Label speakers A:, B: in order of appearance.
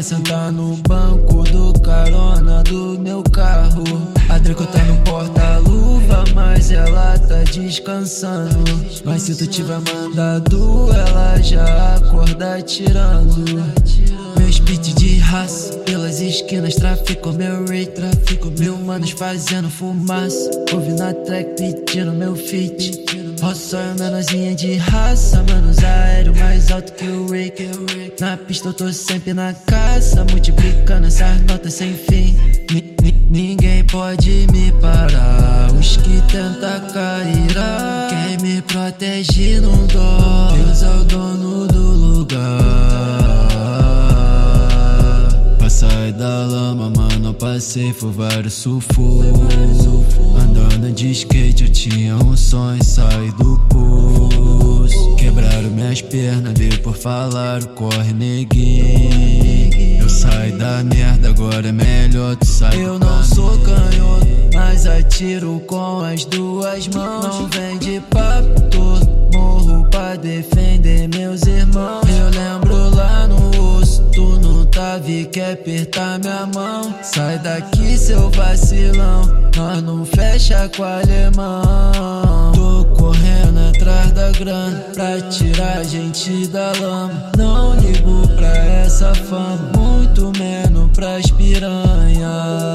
A: quer sentar no banco do carona do meu carro. A Draco tá no porta-luva, mas ela tá descansando. Mas se tu tiver mandado, ela já acorda tirando. Meu speed de raça, pelas esquinas trafico meu rate. Trafico mil manos fazendo fumaça. Ouvi na track pedindo meu feat. Ó, só eu menorzinha de raça, manos aéreo mais alto que o Rick. Na pista eu tô sempre na caça, multiplicando essas notas sem fim. Ninguém pode me parar, os que tentam cairá. Quem me protege não dó, Deus é o dono do lugar. Pra sair da lama, mano, eu passei por vários sufocos. Andando de skate eu tinha um sonho, sair do poço. Quebraram minhas pernas, depois falaram, corre neguinho. Eu saí da merda, agora é melhor tu sair. Eu não sou canhoto, mas atiro com as duas mãos. Não vem de papo todo, morro pra defender meus irmãos. Eu lembro lá no osso, tu não tava e quer apertar minha mão. Sai daqui seu vacilão, nós não fecha com alemão. Tô correndo atrás da grana pra tirar a gente da lama. Não ligo pra essa fama, muito menos pras piranha.